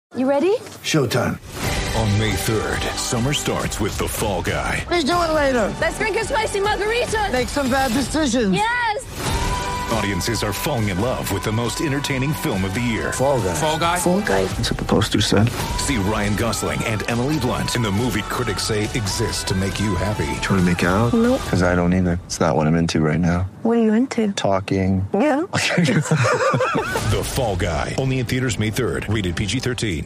You ready? Showtime. On May 3rd, summer starts with The Fall Guy. Let's do it later. Let's drink a spicy margarita. Make some bad decisions. Yes! Audiences are falling in love with the most entertaining film of the year. Fall Guy. Fall Guy? Fall guy. That's what the poster said. See Ryan Gosling and Emily Blunt in the movie critics say exists to make you happy. Trying to make it out? Nope. Because I don't either. It's not what I'm into right now. What are you into? Talking. Yeah. The Fall Guy. Only in theaters May 3rd. Rated PG-13.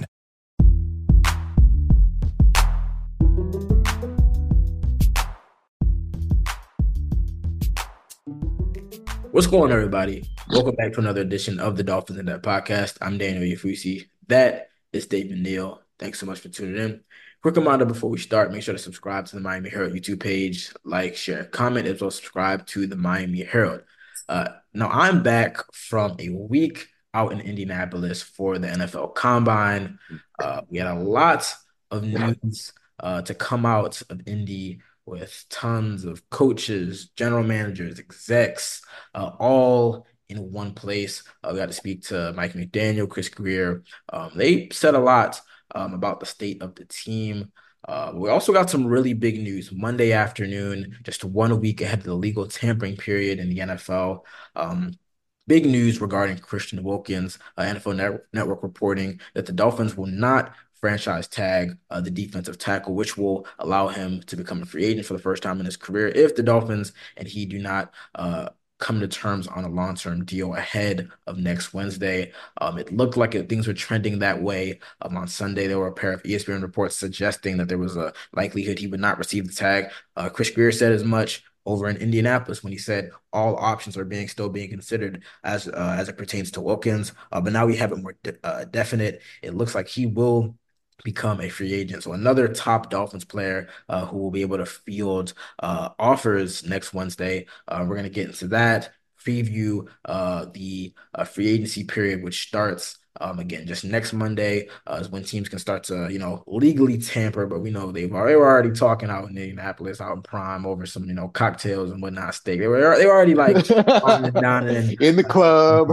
What's going on, everybody? Welcome back to another edition of the Dolphins in Depth podcast. I'm Daniel Yafusi. That is David Neal. Thanks so much for tuning in. Quick reminder before we start, make sure to subscribe to the Miami Herald YouTube page, like, share, comment, as well as subscribe to the Miami Herald. Now, I'm back from a week out in Indianapolis for the NFL Combine. We had a lot of news to come out of Indy with tons of coaches, general managers, execs, all in one place. We got to speak to Mike McDaniel, Chris Grier. They said a lot about the state of the team. We also got some really big news Monday afternoon, just 1 week ahead of the legal tampering period in the NFL. Big news regarding Christian Wilkins. NFL Network reporting that the Dolphins will not franchise tag the defensive tackle, which will allow him to become a free agent for the first time in his career if the Dolphins and he do not come to terms on a long-term deal ahead of next Wednesday. It looked like things were trending that way. On Sunday, there were a pair of ESPN reports suggesting that there was a likelihood he would not receive the tag. Chris Grier said as much over in Indianapolis when he said all options are still being considered as it pertains to Wilkins. But now we have it more definite. It looks like he will become a free agent. So another top Dolphins player who will be able to field offers next Wednesday. We're going to get into that, preview the free agency period, which starts again just next Monday is when teams can start to legally tamper. But we know they were already talking out in Indianapolis, out in Prime, over some cocktails and whatnot, steak. They were already like down in the club.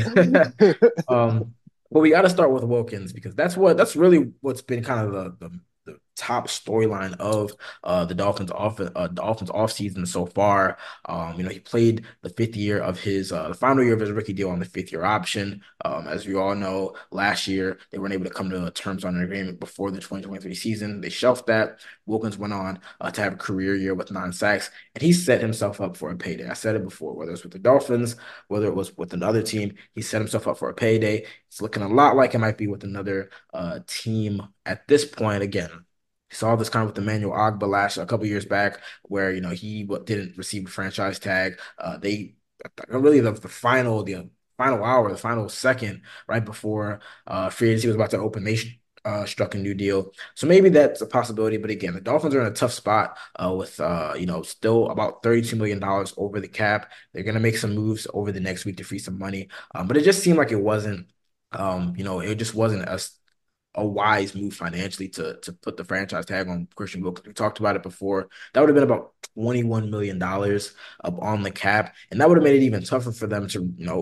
But we got to start with Wilkins because that's really what's been kind of the top storyline of the Dolphins offseason so far. He played the fifth year of the final year of his rookie deal on the fifth-year option. As we all know, last year they weren't able to come to terms on an agreement before the 2023 season. They shelved that. Wilkins went on to have a career year with 9 sacks, and he set himself up for a payday. I said it before, whether it's with the Dolphins, whether it was with another team, he set himself up for a payday. It's looking a lot like it might be with another team at this point. Again, saw this kind of with Emmanuel Ogbah a couple years back, where he didn't receive a franchise tag. They really the final hour, the final second, right before free agency was about to open, they struck a new deal. So maybe that's a possibility. But again, the Dolphins are in a tough spot with still about $32 million over the cap. They're gonna make some moves over the next week to free some money. But it just seemed like it wasn't, it just wasn't a wise move financially to put the franchise tag on Christian Wilkins. We talked about it before. That would have been about $21 million up on the cap, and that would have made it even tougher for them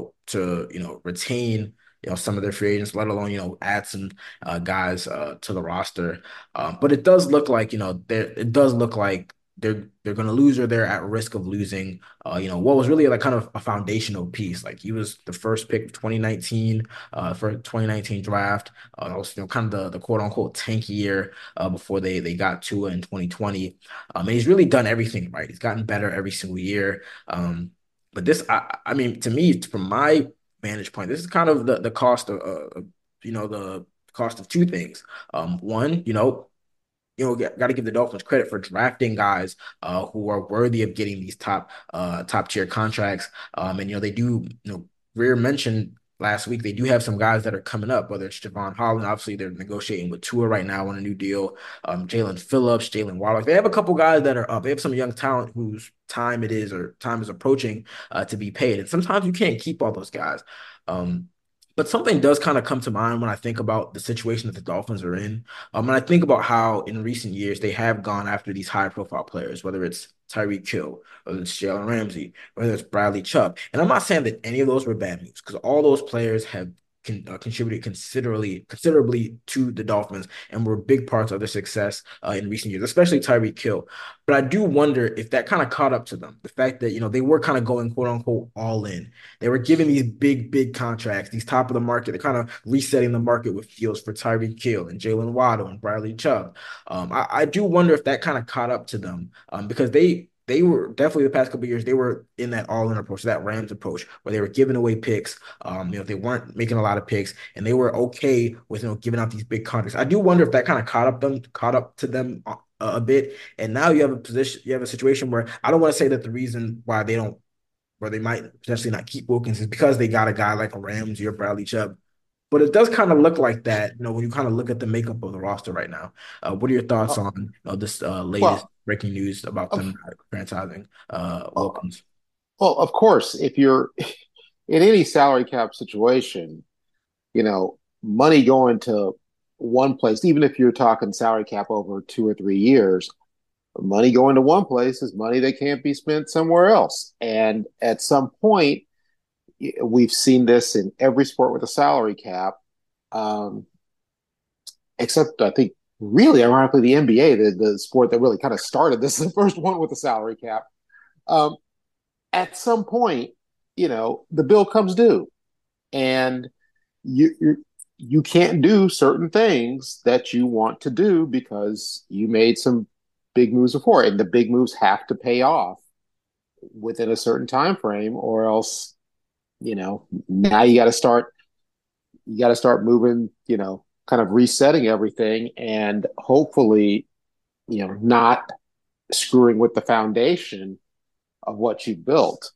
to retain some of their free agents, let alone add some guys to the roster. But it does look like they're going to lose, or they're at risk of losing what was really like kind of a foundational piece. Like, he was the first pick of 2019 for 2019 draft. That was kind of the quote unquote tank year before they got Tua in 2020. And he's really done everything right. He's gotten better every single year. But this, I mean, to me, from my vantage point, this is kind of the cost of the cost of two things. One, got to give the Dolphins credit for drafting guys who are worthy of getting these top tier contracts. And they do, Greer mentioned last week, they do have some guys that are coming up, whether it's Javon Holland. Obviously, they're negotiating with Tua right now on a new deal. Jalen Phillips, Jalen Waller. They have a couple guys that are up. They have some young talent whose time is approaching to be paid. And sometimes you can't keep all those guys. But something does kind of come to mind when I think about the situation that the Dolphins are in. And I think about how in recent years they have gone after these high-profile players, whether it's Tyreek Hill, whether it's Jalen Ramsey, whether it's Bradley Chubb. And I'm not saying that any of those were bad moves, because all those players have contributed considerably to the Dolphins and were big parts of their success in recent years, especially Tyreek Hill. But I do wonder if that kind of caught up to them. The fact that, they were kind of going quote unquote all in. They were giving these big contracts, these top of the market. They're kind of resetting the market with deals for Tyreek Hill and Jalen Waddle and Bradley Chubb. I do wonder if that kind of caught up to them because they were definitely the past couple of years, they were in that all-in approach, that Rams approach, where they were giving away picks. They weren't making a lot of picks, and they were okay with giving out these big contracts. I do wonder if that kind of caught up to them a bit. And now you have a situation where I don't want to say that the reason why where they might potentially not keep Wilkins is because they got a guy like a Ramsey or Bradley Chubb. But it does kind of look like that, when you kind of look at the makeup of the roster right now. What are your thoughts on this latest breaking news about them franchising Wilkins? Well, of course, if you're in any salary cap situation, money going to one place, even if you're talking salary cap over 2 or 3 years, money going to one place is money that can't be spent somewhere else. And at some point, we've seen this in every sport with a salary cap, except I think really ironically the NBA, the sport that really kind of started this, the first one with a salary cap. At some point, the bill comes due, and you can't do certain things that you want to do because you made some big moves before, and the big moves have to pay off within a certain time frame, or else now you got to start moving, kind of resetting everything, and hopefully not screwing with the foundation of what you built.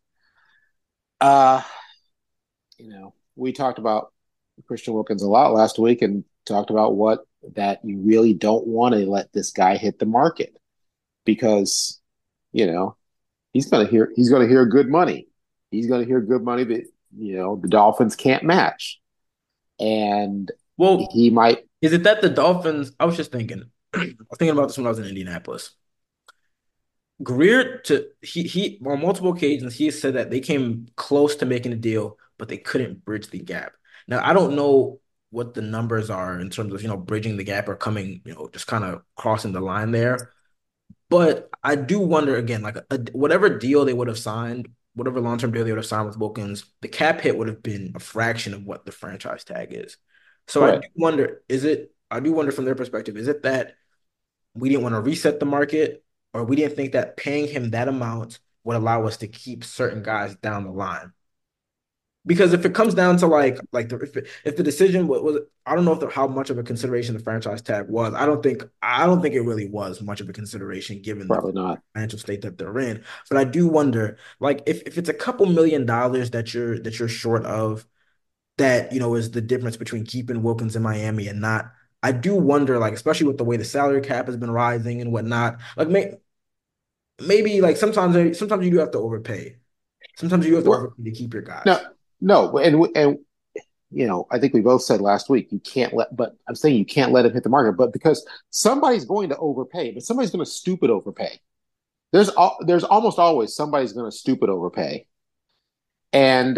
We talked about Christian Wilkins a lot last week and talked about that you really don't want to let this guy hit the market because he's going to hear good money. He's going to hear good money that the Dolphins can't match, and he might. Is it that the Dolphins? I was just thinking. I was thinking about this when I was in Indianapolis. Greer he on multiple occasions he has said that they came close to making a deal, but they couldn't bridge the gap. Now I don't know what the numbers are in terms of bridging the gap or coming just kind of crossing the line there, but I do wonder again, like whatever deal they would have signed. Whatever long-term deal they would have signed with Wilkins, the cap hit would have been a fraction of what the franchise tag is. So right. I do wonder from their perspective, is it that we didn't want to reset the market, or we didn't think that paying him that amount would allow us to keep certain guys down the line? Because if it comes down to if the decision was I don't know how much of a consideration the franchise tag was. I don't think it really was much of a consideration given Probably not. Financial state that they're in. But I do wonder, if it's a couple $1 million that you're short of, that is the difference between keeping Wilkins in Miami and not. I do wonder, especially with the way the salary cap has been rising and whatnot, maybe sometimes you do have to overpay. Sometimes you have to overpay to keep your guys. No, and I think we both said last week you can't let him hit the market, but because somebody's going to overpay, but somebody's going to stupid overpay. There's almost always somebody's going to stupid overpay, and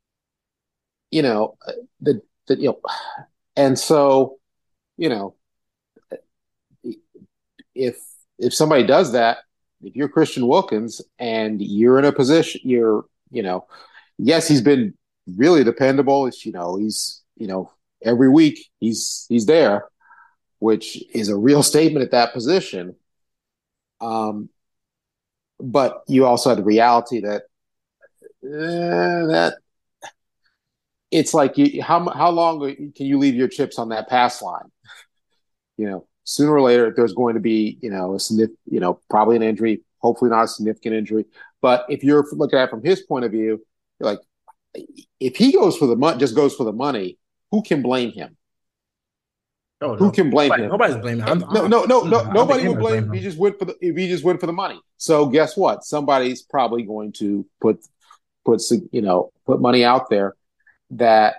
and so if somebody does that, if you're Christian Wilkins and you're in a position, yes, he's been really dependable. He's every week he's there, which is a real statement at that position. But you also have the reality that it's like how long can you leave your chips on that pass line? Sooner or later there's going to be probably an injury, hopefully not a significant injury. But if you're looking at it from his point of view, you're like, if he goes for the money, just goes for the money, who can blame him? Oh, no. Who can blame him? Nobody's blaming him. Nobody will blame him. If he just went for the money. So guess what? Somebody's probably going to put money out there that.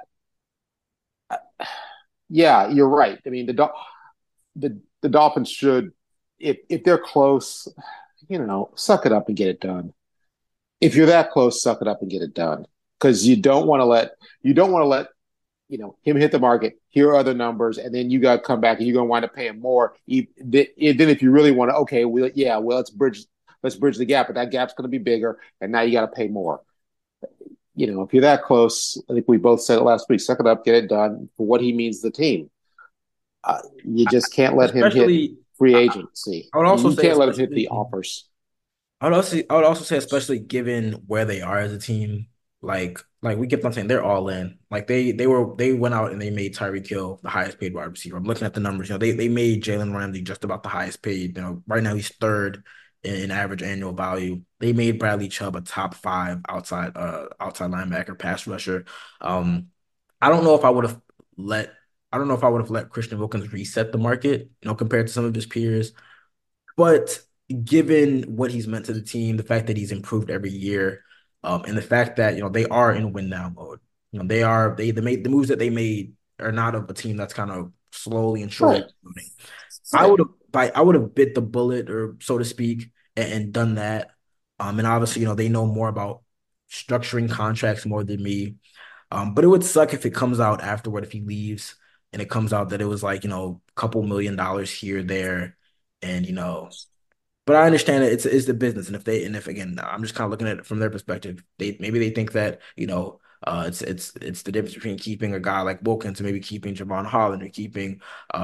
Yeah, you're right. I mean, the Dolphins should, if they're close, suck it up and get it done. If you're that close, suck it up and get it done. Because you don't want to let him hit the market. Here are other numbers, and then you got to come back and you're going to wind up paying more. Then if you really want to, okay, let's bridge the gap, but that gap's going to be bigger, and now you got to pay more. If you're that close, I think we both said it last week. Suck it up, get it done for what he means to the team. You just can't let him hit Especially, free I, agency. I would also You say, can't let him hit the especially. offers. I would also say, especially given where they are as a team, like we kept on saying, they're all in. Like they went out and they made Tyreek Hill the highest paid wide receiver. I'm looking at the numbers. They made Jalen Ramsey just about the highest paid. Right now he's third in average annual value. They made Bradley Chubb a top five outside linebacker, pass rusher. Um, I don't know if I would have let I don't know if I would have let Christian Wilkins reset the market, compared to some of his peers. But given what he's meant to the team, the fact that he's improved every year, and the fact that they are in win now mode, the moves that they made are not of a team that's kind of slowly and Right. surely moving. I Right. would have I would have bit the bullet, or so to speak, and done that. And obviously, they know more about structuring contracts more than me. But it would suck if it comes out afterward if he leaves and it comes out that it was like, a couple $1 million here, there, and but I understand that it's the business, and if again, I'm just kind of looking at it from their perspective. Maybe they think that it's the difference between keeping a guy like Wilkins and maybe keeping Javon Holland, or keeping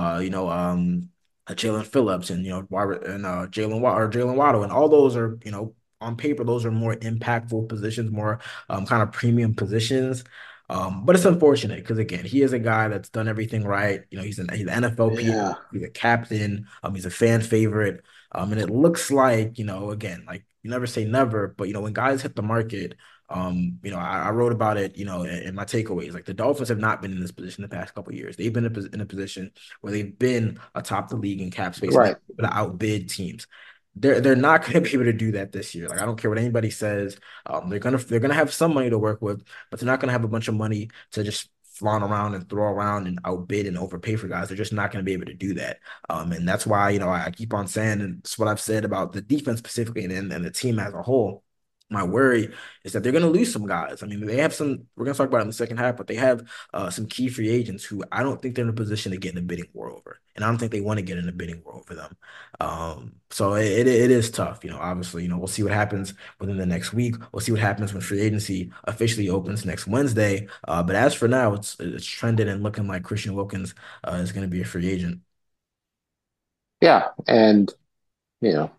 Jalen Phillips, and Jalen Waddle, and all those are, on paper those are more impactful positions, more kind of premium positions. But it's unfortunate because again, he is a guy that's done everything right. He's an NFL Yeah. he's a captain. He's a fan favorite. And it looks like, again, like you never say never, but when guys hit the market, I wrote about it, in my takeaways. Like the Dolphins have not been in this position the past couple of years. They've been in a position where they've been atop the league in cap space, and they've Right. been able to outbid teams. They're not going to be able to do that this year. Like I don't care what anybody says. They're gonna have some money to work with, but they're not gonna have a bunch of money to just flaunt around and throw around and outbid and overpay for guys. They're just not going to be able to do that. And that's why, I keep on saying, and it's what I've said about the defense specifically, and the team as a whole. My worry is that they're going to lose some guys. I mean, they have some, we're going to talk about it in the second half, but they have some key free agents who I don't think they're in a position to get in a bidding war over. And I don't think they want to get in a bidding war over them. So it is tough. Obviously, we'll see what happens within the next week. We'll see what happens when free agency officially opens next Wednesday. But as for now, it's trending and looking like Christian Wilkins is going to be a free agent. Yeah. And, you know,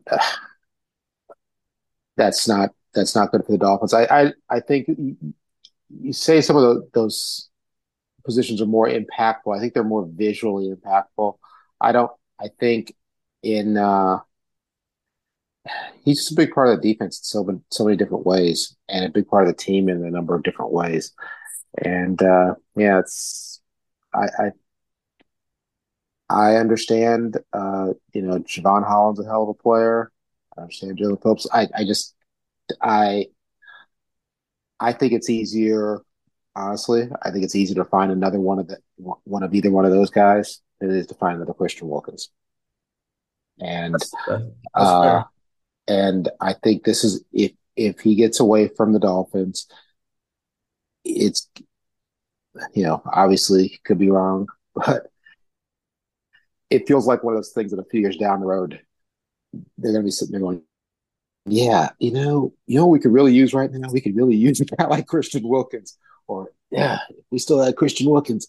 that's not good for the Dolphins. I think you say some of those positions are more impactful. I think they're more visually impactful. I don't. I think in he's just a big part of the defense in so many different ways, and a big part of the team in a number of different ways. And yeah, it's I I understand. Javon Holland's a hell of a player. I understand Jalen Phillips. I I think it's easier. Honestly, I think it's easier to find another one of either one of those guys than it is to find another Christian Wilkins. And That's uh, fair. and I think this is if he gets away from the Dolphins, it's obviously could be wrong, but it feels like one of those things that a few years down the road they're going to be sitting there going, yeah, what we could really use right now. We could really use a guy like Christian Wilkins, or yeah, if we still had Christian Wilkins.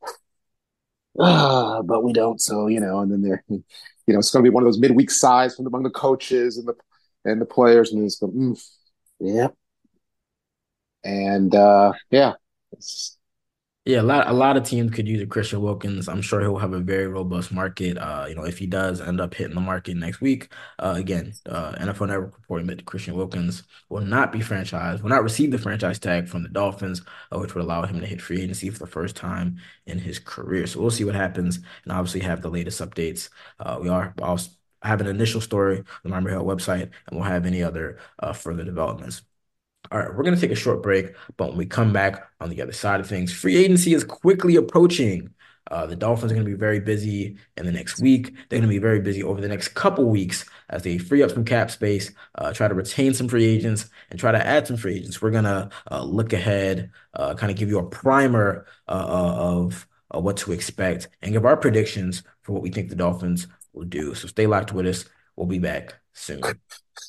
But we don't. So and then it's going to be one of those midweek sighs from among the coaches and the players, and it's going, yeah, and yeah, it's, Yeah, a lot of teams could use a Christian Wilkins. I'm sure he'll have a very robust market. If he does end up hitting the market next week, again, NFL Network reporting that Christian Wilkins will not be franchised, will not receive the franchise tag from the Dolphins, which would allow him to hit free agency for the first time in his career. So we'll see what happens, and obviously have the latest updates. I'll have an initial story on the Miami Health website, and we'll have any other further developments. All right, we're going to take a short break, but when we come back on the other side of things, free agency is quickly approaching. The Dolphins are going to be very busy in the next week. They're going to be very busy over the next couple weeks as they free up some cap space, try to retain some free agents, and try to add some free agents. We're going to look ahead, kind of give you a primer of what to expect and give our predictions for what we think the Dolphins will do. So stay locked with us. We'll be back soon.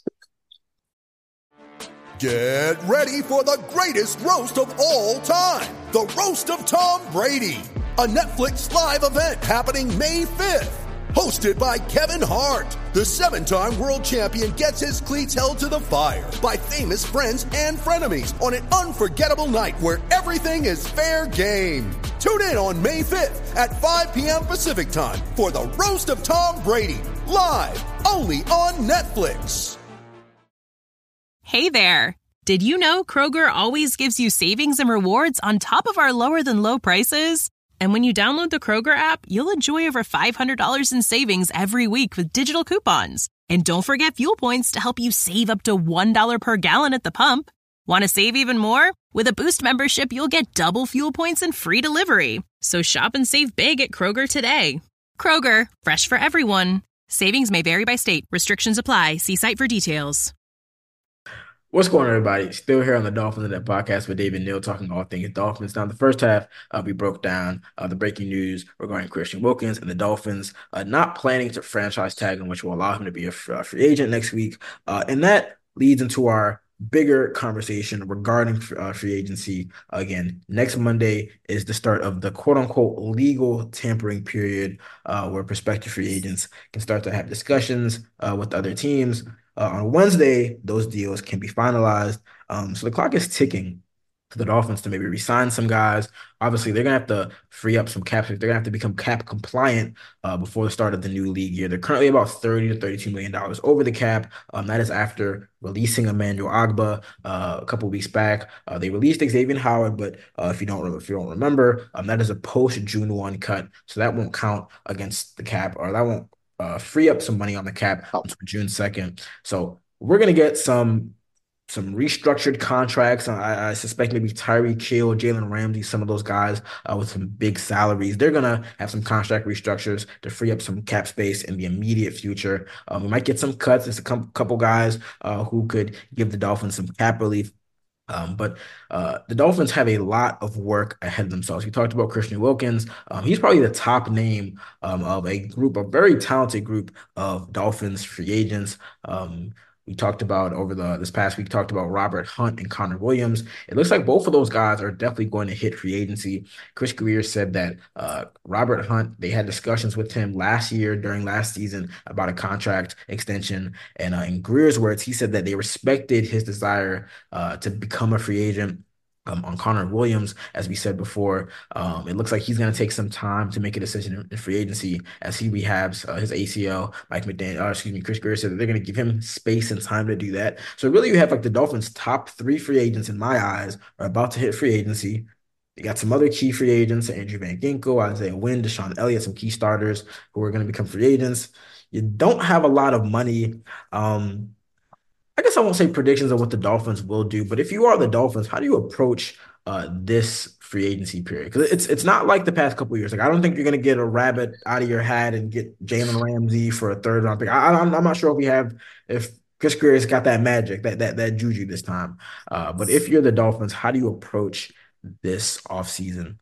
Get ready for the greatest roast of all time, the Roast of Tom Brady, a Netflix live event happening May 5th. Hosted by Kevin Hart, the 7-time world champion gets his cleats held to the fire by famous friends and frenemies on an unforgettable night where everything is fair game. Tune in on May 5th at 5 p.m. Pacific time for the Roast of Tom Brady, live only on Netflix. Hey there. Did you know Kroger always gives you savings and rewards on top of our lower than low prices? And when you download the Kroger app, you'll enjoy over $500 in savings every week with digital coupons. And don't forget fuel points to help you save up to $1 per gallon at the pump. Want to save even more? With a Boost membership, you'll get double fuel points and free delivery. So shop and save big at Kroger today. Kroger, fresh for everyone. Savings may vary by state. Restrictions apply. See site for details. What's going on, everybody? Still here on the Dolphins in That podcast with David Neal, talking all things Dolphins. Now, the first half, we broke down the breaking news regarding Christian Wilkins and the Dolphins not planning to franchise tag him, which will allow him to be a free agent next week. And that leads into our bigger conversation regarding free agency. Again, next Monday is the start of the quote-unquote legal tampering period where prospective free agents can start to have discussions with other teams. On Wednesday, those deals can be finalized. So the clock is ticking for the Dolphins to maybe re-sign some guys. Obviously, they're going to have to free up some cap space. They're going to have to become cap compliant before the start of the new league year. They're currently about $30 to $32 million over the cap. That is after releasing Emmanuel Ogbah a couple weeks back. They released Xavier Howard, but if you don't remember, that is a post-June 1 cut. So that won't count against the cap, or that won't free up some money on the cap until June 2nd. So we're going to get some restructured contracts. I suspect maybe Tyreek Hill, Jalen Ramsey, some of those guys with some big salaries. They're going to have some contract restructures to free up some cap space in the immediate future. We might get some cuts. There's a couple guys who could give the Dolphins some cap relief. But the Dolphins have a lot of work ahead of themselves. We talked about Christian Wilkins. He's probably the top name of a very talented group of Dolphins free agents. We talked about this past week, talked about Robert Hunt and Connor Williams. It looks like both of those guys are definitely going to hit free agency. Chris Grier said that Robert Hunt, they had discussions with him during last season about a contract extension. And in Grier's words, he said that they respected his desire to become a free agent. On Connor Williams, as we said before, it looks like he's going to take some time to make a decision in free agency as he rehabs his ACL. Chris Grier said that they're going to give him space and time to do that. So really, you have like the Dolphins' top 3 free agents in my eyes are about to hit free agency. You got some other key free agents, Andrew Van Ginkel, Isaiah Wynn, Deshaun Elliott, some key starters who are going to become free agents. You don't have a lot of money. I guess I won't say predictions of what the Dolphins will do, but if you are the Dolphins, how do you approach this free agency period? Because it's not like the past couple of years. Like, I don't think you're going to get a rabbit out of your hat and get Jalen Ramsey for a third round pick. I'm not sure if Chris Grier's got that magic, that juju this time. But if you're the Dolphins, how do you approach this offseason?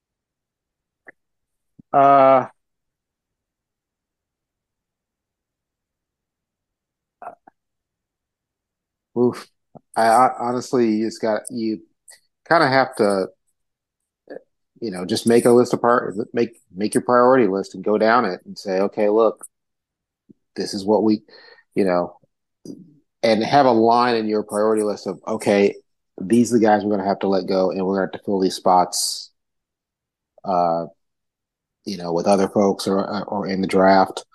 Oof. I honestly, you kind of have to, just make a list make your priority list and go down it and say, okay, look, this is what you know, and have a line in your priority list of, okay, these are the guys we're going to have to let go, and we're going to have to fill these spots, with other folks or in the draft.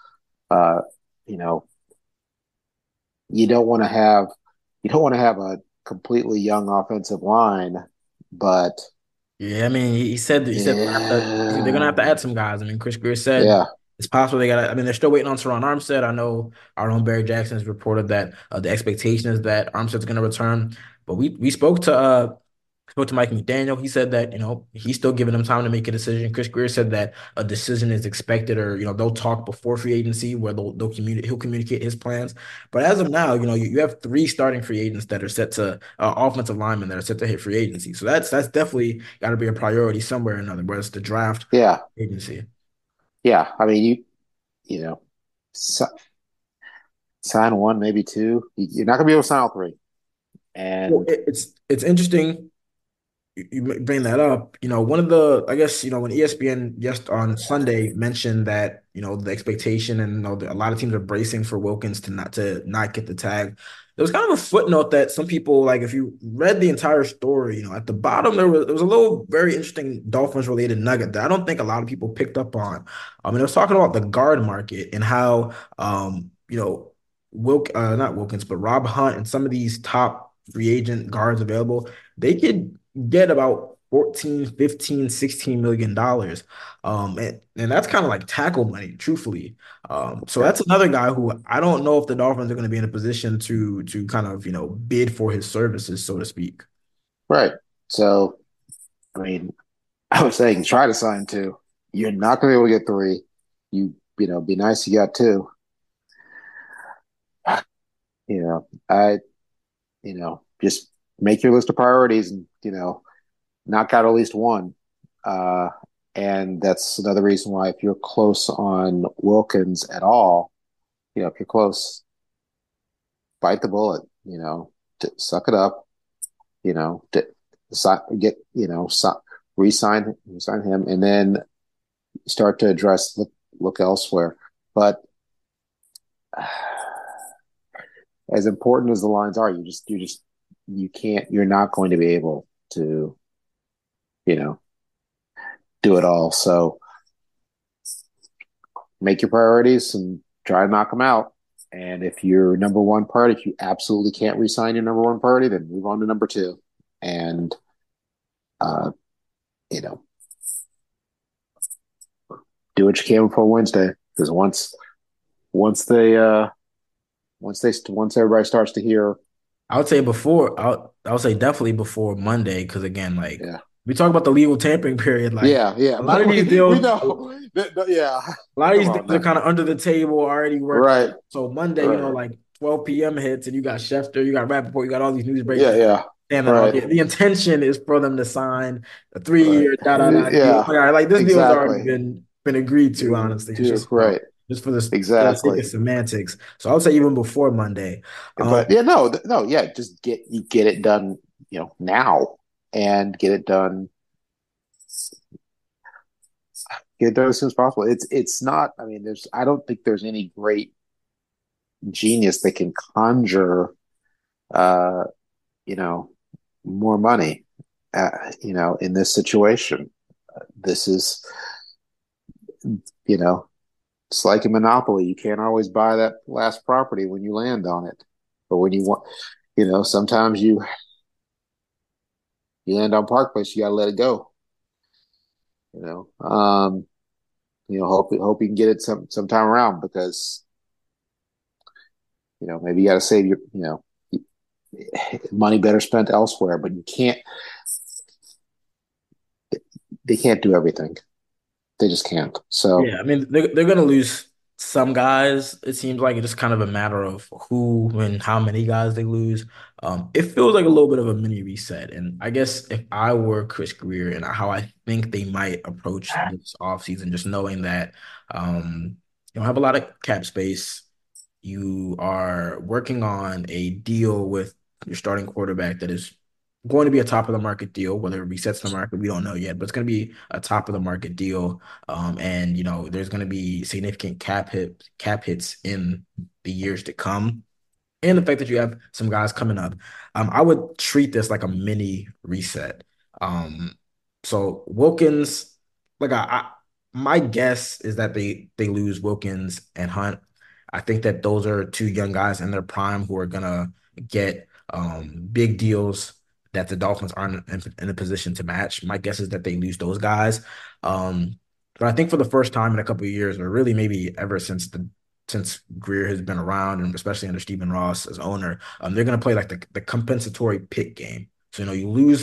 You don't want to have a completely young offensive line, but yeah, I mean, he said they're gonna have to add some guys. I mean, Chris Grier said it's possible they're still waiting on Teron Armstead. I know our own Barry Jackson has reported that the expectation is that Armstead's gonna return, but we spoke to Spoke to Mike McDaniel. He said that, he's still giving them time to make a decision. Chris Greer said that a decision is expected, or, they'll talk before free agency where he'll communicate his plans. But as of now, you have three starting free agents that are set to offensive linemen that are set to hit free agency. So that's definitely got to be a priority somewhere or another, whether it's the draft Yeah. agency. Yeah. I mean, you know, si- sign one, maybe two. You're not going to be able to sign all three. Well, And it's interesting you bring that up. One of the, I guess, when ESPN just on Sunday mentioned that, the expectation and a lot of teams are bracing for Wilkins to not get the tag. There was kind of a footnote that some people, like, if you read the entire story, at the bottom there was a little very interesting Dolphins related nugget that I don't think a lot of people picked up on. I mean, it was talking about the guard market and how not Wilkins, but Rob Hunt and some of these top free agent guards available, they could get about 14, 15, 16 million dollars. And that's kind of like tackle money, truthfully. So yeah, that's another guy who I don't know if the Dolphins are going to be in a position to kind of, bid for his services, so to speak. right. So, I mean, I was saying try to sign two. You're not going to be able to get three. Be nice you got two. You know, I, just make your list of priorities and, knock out at least one. Uh, and that's another reason why if you're close on Wilkins at all, if you're close, bite the bullet, suck it up, to get, resign him, and then start to look elsewhere. But as important as the lines are, you're not going to be able to, do it all. So make your priorities and try to knock them out. And if your number one priority, if you absolutely can't resign your number one priority, then move on to number two. And, uh, you know, do what you can before Wednesday. Because once everybody starts to hear, I would say I would say definitely before Monday, because again, like, yeah, we talk about the legal tampering period, like, yeah. a lot of these deals, We know. Yeah. a lot of these Come on, deals are man. kind of under the table, already worked Right. out. So Monday, Right. like 12 p.m. hits, and you got Schefter, you got Rappaport, you got all these news Yeah. breakers Yeah. saying that Right. the intention is for them to sign a Right. 3-year deal. Yeah. Like, all right, like, this deal has already Exactly. been agreed to, honestly. It's just, Right. just for the sake of Exactly. semantics. So I would say even before Monday. But yeah, no, yeah, just get it done, now, and get it done as soon as possible. It's not. I mean, I don't think there's any great genius that can conjure, uh, you know, more money, in this situation. This is, you know, it's like a monopoly. You can't always buy that last property when you land on it, but when you want, sometimes you land on Park Place, you got to let it go. Hope you can get it sometime around, because maybe you got to save your money better spent elsewhere, but you can't. They can't do everything. They just can't. So Yeah, I mean, they're gonna lose some guys. It seems like it's just kind of a matter of who and how many guys they lose. It feels like a little bit of a mini reset. And I guess if I were Chris Greer and how I think they might approach this offseason, just knowing that you don't have a lot of cap space, you are working on a deal with your starting quarterback that is going to be a top of the market deal. Whether it resets the market, we don't know yet, but it's going to be a top of the market deal. And there's going to be significant cap hits in the years to come. And the fact that you have some guys coming up, I would treat this like a mini reset. So Wilkins, like, my guess is that they lose Wilkins and Hunt. I think that those are two young guys in their prime who are gonna get big deals that the Dolphins aren't in a position to match. My guess is that they lose those guys. Um, but I think for the first time in a couple of years, or really maybe ever since Greer has been around, and especially under Stephen Ross as owner, they're going to play like the compensatory pick game. So, you lose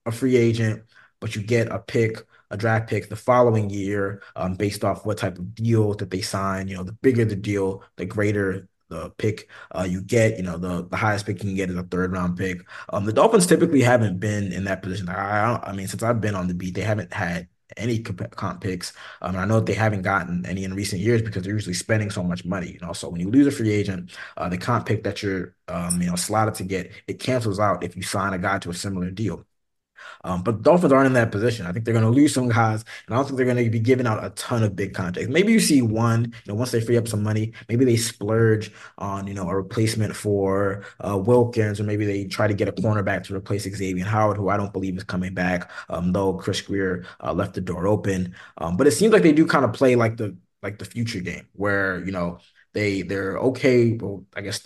a free agent, but you get a draft pick the following year, based off what type of deal that they sign. The bigger the deal, the greater the pick you get. The highest pick you can get is a third round pick. The Dolphins typically haven't been in that position. I mean, since I've been on the beat, they haven't had any comp picks. And I know that they haven't gotten any in recent years because they're usually spending so much money. So when you lose a free agent, the comp pick that you're slotted to get, it cancels out if you sign a guy to a similar deal. But the Dolphins aren't in that position. I think they're going to lose some guys, and I don't think they're going to be giving out a ton of big contracts. Maybe you see one, once they free up some money, maybe they splurge on, a replacement for Wilkins, or maybe they try to get a cornerback to replace Xavier Howard, who I don't believe is coming back, though Chris Grier left the door open. But it seems like they do kind of play like the future game, where they're okay. Well, I guess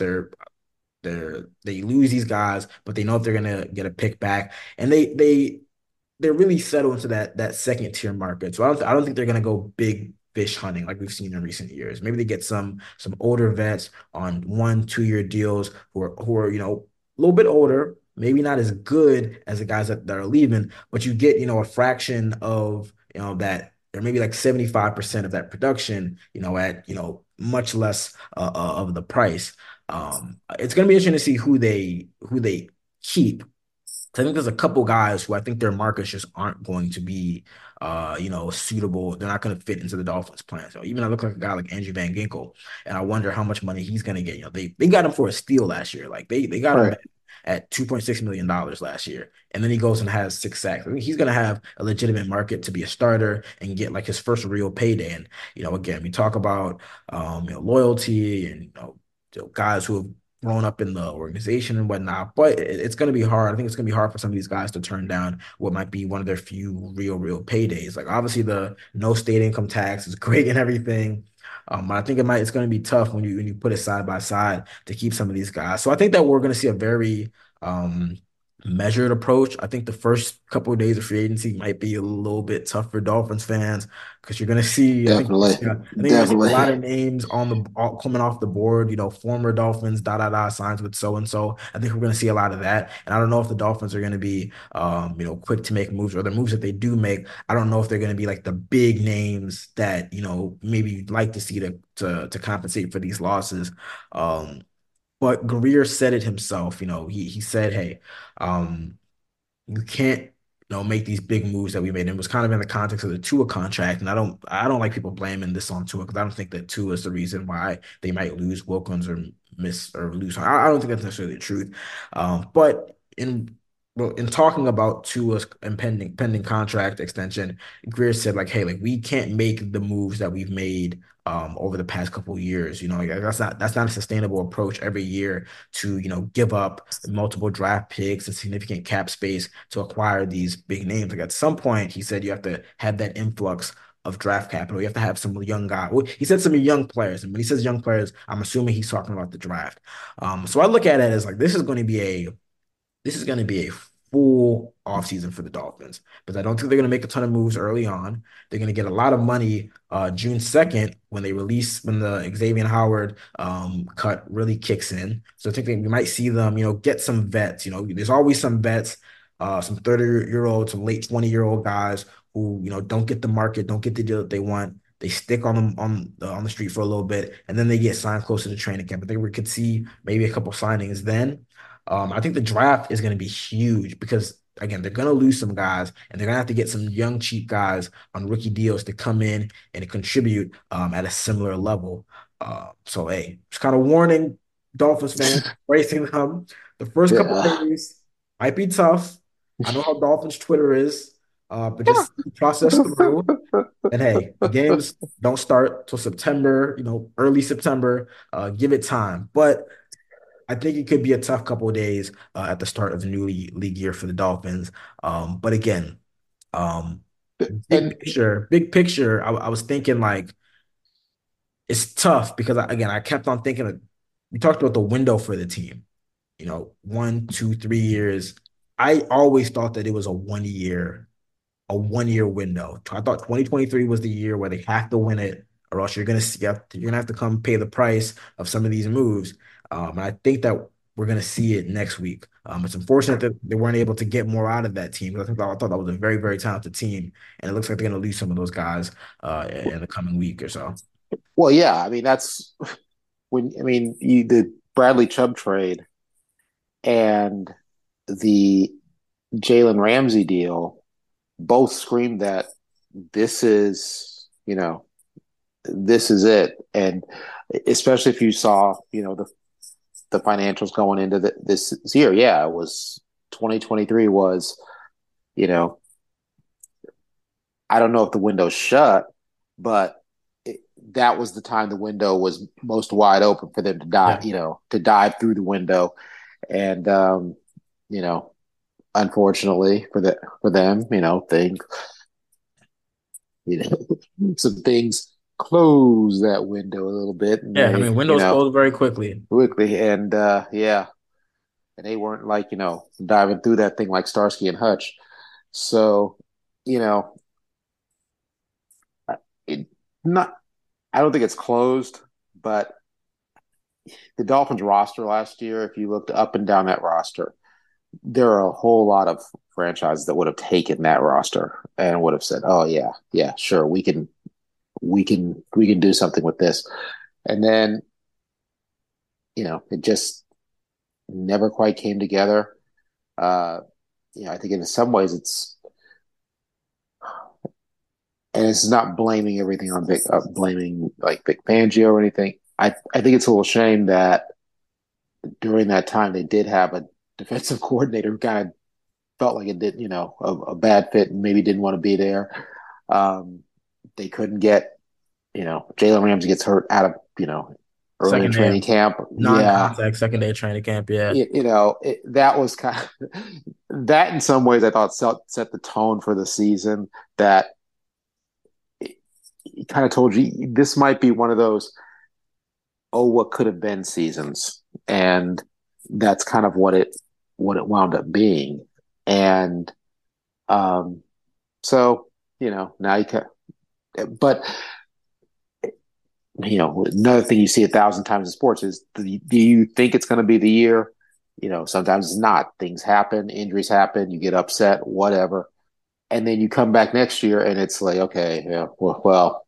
they lose these guys, but they know if they're gonna get a pick back, and they're really settled into that second tier market. So I don't think they're gonna go big fish hunting like we've seen in recent years. Maybe they get some older vets on 1-2 year deals who are a little bit older, maybe not as good as the guys that are leaving, but you get a fraction of that, or maybe like 75% of that production, at much less of the price. It's going to be interesting to see who they keep. I think there's a couple guys who I think their markets just aren't going to be, suitable. They're not going to fit into the Dolphins' plan. So even I look like a guy like Andrew Van Ginkel, and I wonder how much money he's going to get. They got him for a steal last year. Like they got him at $2.6 million last year. And then he goes and has 6 sacks. I think he's going to have a legitimate market to be a starter and get like his first real payday. And, again, we talk about, loyalty and, guys who have grown up in the organization and whatnot, but it's going to be hard. I think it's going to be hard for some of these guys to turn down what might be one of their few real paydays. Like obviously the no state income tax is great and everything. But I think it's going to be tough when you put it side by side to keep some of these guys. So I think that we're going to see a very measured approach. I think the first couple of days of free agency might be a little bit tough for Dolphins fans because you're going to see, Definitely. I think you're going to see a lot of names coming off the board. Former Dolphins signs with so and so. I think we're going to see a lot of that, and I don't know if the Dolphins are going to be quick to make moves, or the moves that they do make. I don't know if they're going to be like the big names that maybe you'd like to see to compensate for these losses. But Grier said it himself. He said, "Hey, you can't, make these big moves that we made." And it was kind of in the context of the Tua contract. And I don't like people blaming this on Tua because I don't think that Tua is the reason why they might lose Wilkins or lose. I don't think that's necessarily the truth. But in talking about Tua's pending contract extension, Grier said like, "Hey, like we can't make the moves that we've made over the past couple of years. Like, that's not a sustainable approach every year to give up multiple draft picks and significant cap space to acquire these big names. Like at some point, he said you have to have that influx of draft capital. You have to have some young guys." Well, he said some young players, and when he says young players, I'm assuming he's talking about the draft. So I look at it as like this is going to be a full offseason for the Dolphins, because I don't think they're going to make a ton of moves early on. They're going to get a lot of money June 2nd when the Xavier Howard cut really kicks in. So I think we might see them, get some vets. There's always some vets, some 30-year-old, some late 20-year-old guys who, don't get the market, don't get the deal that they want. They stick on the street for a little bit, and then they get signed closer to training camp. I think we could see maybe a couple signings then. I think the draft is going to be huge because, again, they're going to lose some guys, and they're going to have to get some young, cheap guys on rookie deals to come in and contribute at a similar level. So, hey, just kind of warning Dolphins fans, bracing them. The first couple of days might be tough. I know how Dolphins Twitter is, but just process through. And hey, the games don't start till September, early September. Give it time. But I think it could be a tough couple of days at the start of the new league year for the Dolphins. But again, big picture, I was thinking like it's tough because I kept on thinking we talked about the window for the team, 1, 2, 3 years. I always thought that it was a 1 year window. I thought 2023 was the year where they have to win it, or else you're gonna have to come pay the price of some of these moves. And I think that we're gonna see it next week. It's unfortunate that they weren't able to get more out of that team. I thought that was a very, very talented team, and it looks like they're going to lose some of those guys in the coming week or so. Well, yeah, I mean that's the Bradley Chubb trade and the Jalen Ramsey deal both screamed that this is, this is it. And especially if you saw, the financials going into this year, yeah, it was 2023 was, I don't know if the window's shut, but that was the time the window was most wide open for them to dive, to dive through the window. And, unfortunately for them, some things close that window a little bit. And windows close very quickly. And and they weren't diving through that thing like Starsky and Hutch. So, I don't think it's closed, but the Dolphins roster last year, if you looked up and down that roster, there are a whole lot of franchises that would have taken that roster and would have said, "Oh yeah, sure, we can do something with this." And then, it just never quite came together. I think in some ways it's not blaming everything on blaming like Vic Fangio or anything. I think it's a little shame that during that time they did have a defensive coordinator who kind of felt like it did, a bad fit and maybe didn't want to be there. They couldn't get, Jalen Ramsey gets hurt out of, early in training camp. Non-contact second day training camp, yeah. That was kind of, that in some ways I thought set the tone for the season that it kind of told you this might be one of those, what could have been seasons. And that's kind of what it wound up being. And so, now you can, but another thing you see 1,000 times in sports is, do you think it's going to be the year? Sometimes it's not. Things happen, injuries happen, you get upset, whatever. And then you come back next year and it's like, okay, yeah, well,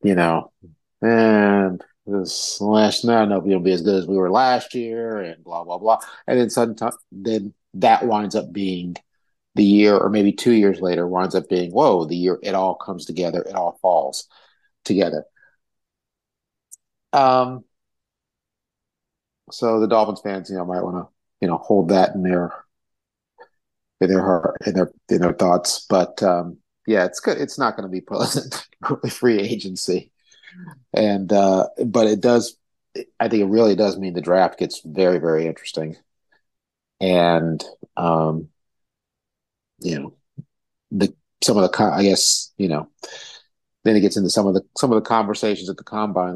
and this last night, I don't know if we'll be as good as we were last year and blah, blah, blah. And then that winds up being the year, or maybe 2 years later winds up being, whoa, the year it all comes together, it all falls together. So the Dolphins fans, might want to, hold that in their heart, in their thoughts. But yeah, it's good. It's not going to be pleasant free agency, and but it does. I think it really does mean the draft gets very, very interesting, and some of the I guess then it gets into some of the conversations at the combine.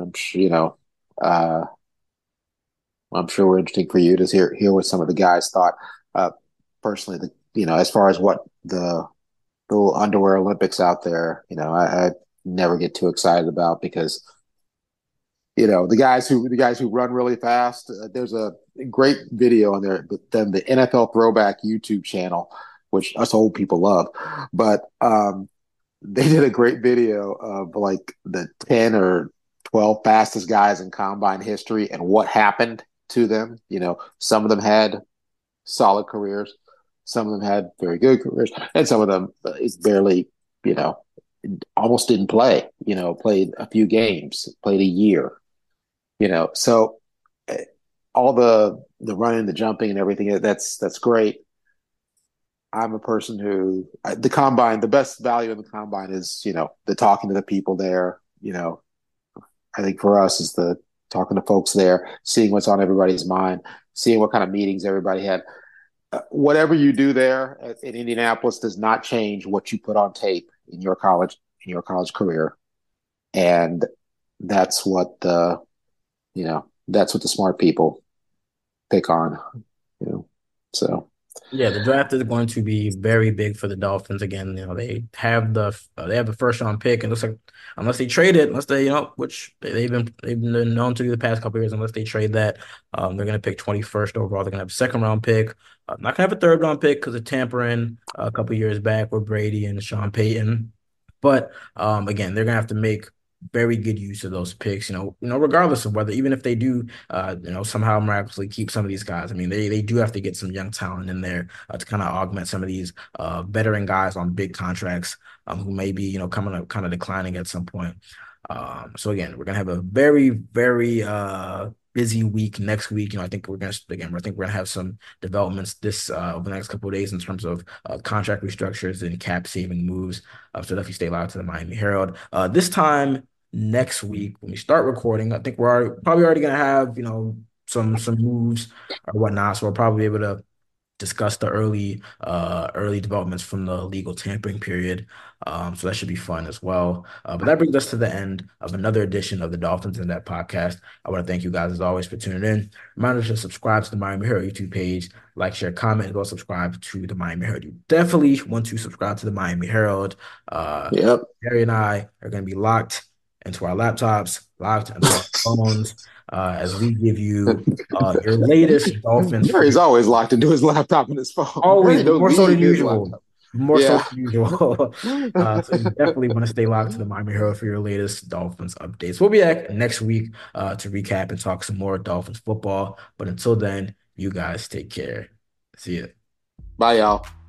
I'm sure we're interesting for you to hear what some of the guys thought. Personally, as far as what the little underwear Olympics out there, I never get too excited about, because the guys who run really fast. There's a great video on there, but then the NFL Throwback YouTube channel, which us old people love, but they did a great video of like the 10 or 12 fastest guys in combine history and what happened to them. Some of them had solid careers, some of them had very good careers, and some of them barely, almost didn't play, played a few games, played a year, so all the running, the jumping and everything, that's great. I'm a person who the combine, the best value in the combine is, the talking to the people there. I think for us is the talking to folks there, seeing what's on everybody's mind, seeing what kind of meetings everybody had. Whatever you do there in Indianapolis does not change what you put on tape in your college career. And that's what that's what the smart people pick on, so Yeah, the draft is going to be very big for the Dolphins again. They have the first round pick, and it looks like unless they trade it, unless they which they've been known to do the past couple of years, unless they trade that, they're going to pick 21st overall. They're going to have a second round pick. Not going to have a third round pick because of tampering a couple of years back with Brady and Sean Payton. But again, they're going to have to make very good use of those picks, regardless of whether, even if they do, somehow miraculously keep some of these guys. I mean, they do have to get some young talent in there to kind of augment some of these veteran guys on big contracts who may be, coming up kind of declining at some point. So again, we're gonna have a very, very busy week next week. I think we're gonna have some developments this over the next couple of days in terms of contract restructures and cap saving moves. So definitely stay live to the Miami Herald. This time next week when we start recording, I think we're probably already gonna have some moves or whatnot. So we'll probably be able to discuss the early developments from the legal tampering period. So that should be fun as well. But that brings us to the end of another edition of the Dolphins in That podcast. I want to thank you guys as always for tuning in. Reminder to subscribe to the Miami Herald YouTube page, like, share, comment, as well as subscribe to the Miami Herald. You definitely want to subscribe to the Miami Herald. Yep. Harry and I are going to be locked into our laptops, locked into our phones, as we give you your latest Dolphins. Harry's always locked into his laptop and his phone. Always, more so than his usual. laptop. More Yeah. so than usual. So you definitely want to stay locked to the Miami Herald for your latest Dolphins updates. We'll be back next week to recap and talk some more Dolphins football. But until then, you guys take care. See ya. Bye, y'all.